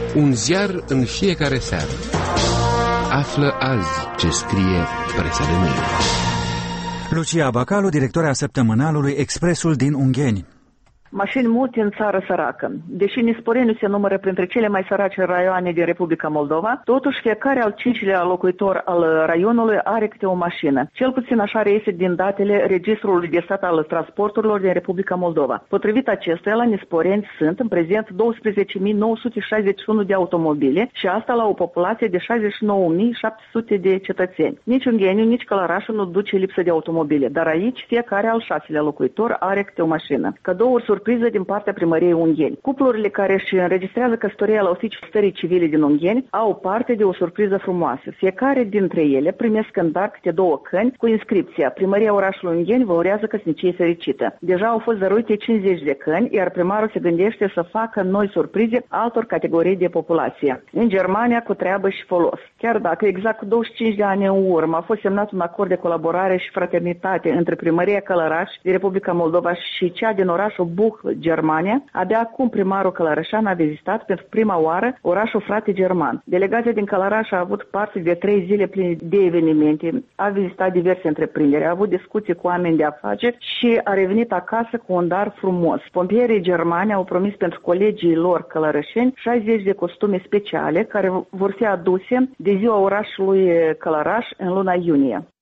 Un ziar în fiecare seară. Află azi ce scrie presa de mâine. Lucia Bacalu, directoarea săptămânalului Expresul din Ungheni. Mașini multe în țară săracă. Deși Nisporeniu se numără printre cele mai sărace raioane din Republica Moldova, totuși fiecare al 5-lea locuitor al raionului are câte o mașină. Cel puțin așa reiese din datele Registrului de Stat al Transporturilor din Republica Moldova. Potrivit acestuia, la Nisporeni sunt în prezent 12.961 de automobile și asta la o populație de 69.700 de cetățeni. Nici Ungheniu, nici Călărașul nu duce lipsă de automobile, dar aici fiecare al 6-lea locuitor are câte o mașină. Cadouri surpriză din partea primăriei Ungheni. Cuplurile care își înregistrează căsătoria la oficiul stării civile din Ungheni au parte de o surpriză frumoasă. Fiecare dintre ele primesc în dar câte 2 căni cu inscripția: Primăria orașului Ungheni vă urează căsnicie fericită. Deja au fost dăruite 50 de căni, iar primarul se gândește să facă noi surprize altor categorii de populație. În Germania cu treabă și folos. Chiar dacă exact cu 25 de ani în urmă a fost semnat un acord de colaborare și fraternitate între Primăria Călăraș din Republica Moldova și cea din orașul Buch, Germania, abia acum primarul călărășan a vizitat pentru prima oară orașul frate german. Delegația din Călăraș a avut parte de 3 zile pline de evenimente, a vizitat diverse întreprinderi, a avut discuții cu oameni de afaceri și a revenit acasă cu un dar frumos. Pompierii germani au promis pentru colegii lor călărășeni 60 de costume speciale care vor fi aduse de ziua orașului Călăraș în luna iunie.